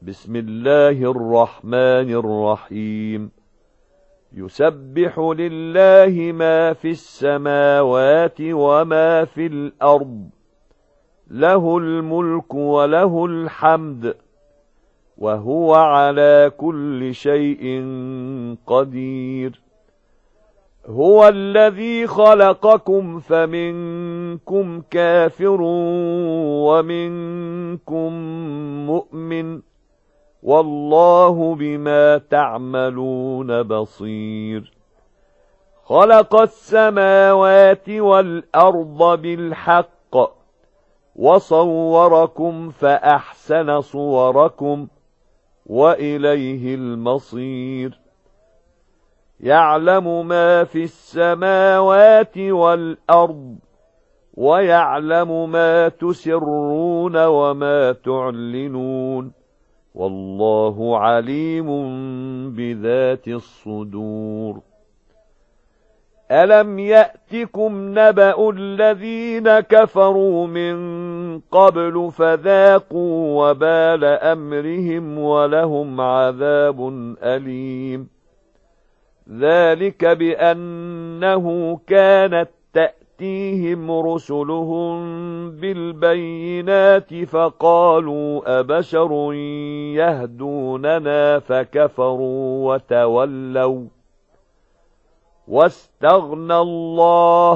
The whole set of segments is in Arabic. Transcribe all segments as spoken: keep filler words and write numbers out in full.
بسم الله الرحمن الرحيم يسبح لله ما في السماوات وما في الأرض له الملك وله الحمد وهو على كل شيء قدير هو الذي خلقكم فمنكم كافر ومنكم مؤمن والله بما تعملون بصير خلق السماوات والأرض بالحق وصوركم فأحسن صوركم وإليه المصير يعلم ما في السماوات والأرض ويعلم ما تسرون وما تعلنون والله عليم بذات الصدور ألم يأتكم نبأ الذين كفروا من قبل فذاقوا وبال أمرهم ولهم عذاب أليم ذلك بأنه كانت تأتيهم رسلهم بالبينات فقالوا أبشر يهدوننا فكفروا وتولوا واستغنى الله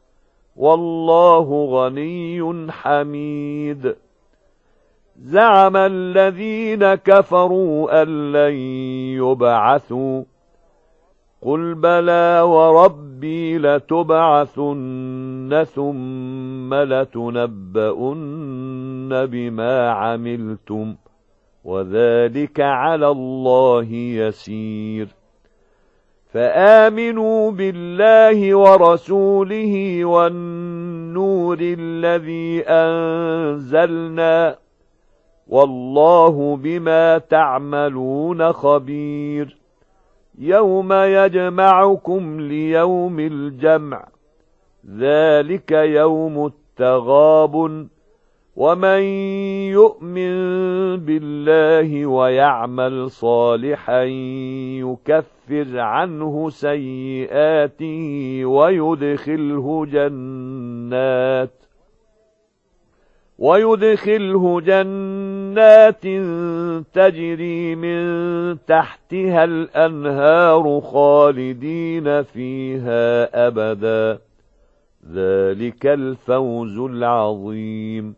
والله غني حميد زعم الذين كفروا أن لن يبعثوا قل بلى وربي لتبعثن ثم لتنبؤن بما عملتم وذلك على الله يسير فآمنوا بالله ورسوله والنور الذي أنزلنا والله بما تعملون خبير يوم يجمعكم ليوم الجمع ذلك يوم التغابن ومن يؤمن بالله ويعمل صالحا يكفر عنه سيئاته ويدخله جنات ويدخله جنات تجري من تحتها الأنهار خالدين فيها أبدا ذلك الفوز العظيم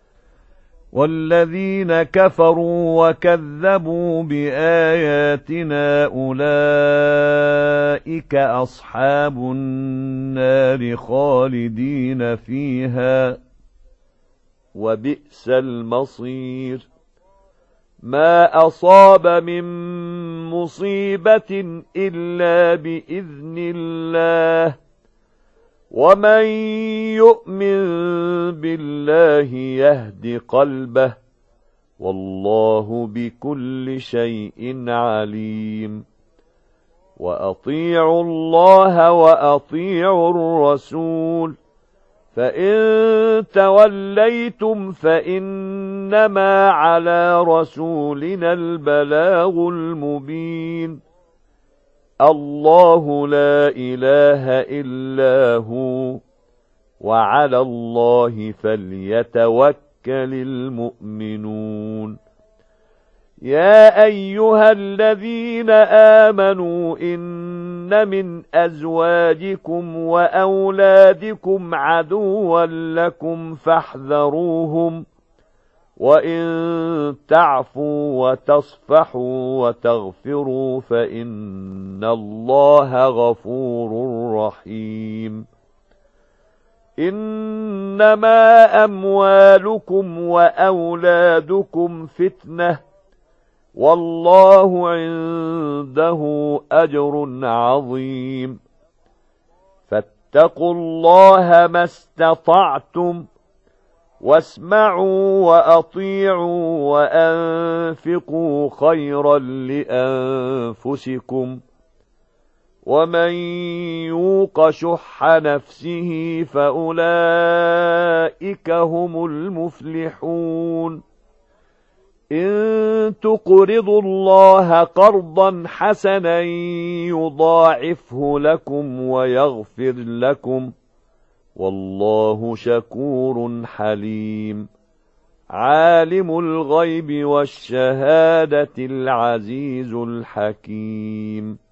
والذين كفروا وكذبوا بآياتنا أولئك أصحاب النار خالدين فيها وبئس المصير ما أصاب من مصيبة إلا بإذن الله ومن يؤمن بالله يهد قلبه والله بكل شيء عليم وأطيعوا الله وأطيعوا الرسول فإن توليتم فإنما على رسولنا البلاغ المبين الله لا إله إلا هو وعلى الله فليتوكل المؤمنون يا أيها الذين آمنوا إن من أزواجكم وأولادكم عدوا لكم فاحذروهم وإن تعفوا وتصفحوا وتغفروا فإن الله غفور رحيم إنما أموالكم وأولادكم فتنة والله عنده أجر عظيم فاتقوا الله ما استطعتم واسمعوا وأطيعوا وأنفقوا خيرا لأنفسكم ومن يوق شح نفسه فأولئك هم المفلحون إن تقرضوا الله قرضا حسنا يضاعفه لكم ويغفر لكم والله شكور حليم عالم الغيب والشهادة العزيز الحكيم